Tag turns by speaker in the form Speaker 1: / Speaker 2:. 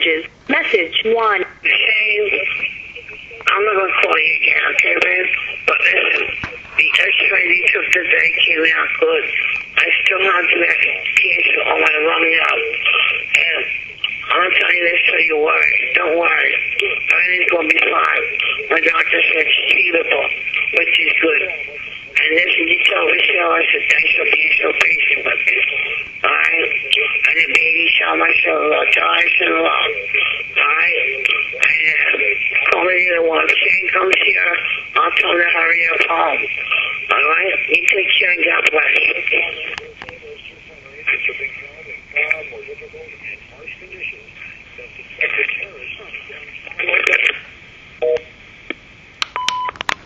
Speaker 1: messages. Message 1.
Speaker 2: Shane, I'm not gonna call you again, okay, man? But listen, the X-ray they took today came out good. I still have the cancer on my lungs out. And I'm telling you this so you worry. Don't worry. Everything's gonna be fine. My doctor said it's treatable, which is good. And listen, you tell Michelle I said thanks for being so patient with me. Alright? I didn't baby shower myself a lot. Tell her I said a lot. Alright? And call me the one. If Shane comes here, I'll tell her to hurry up home. Alright? You take care and God bless.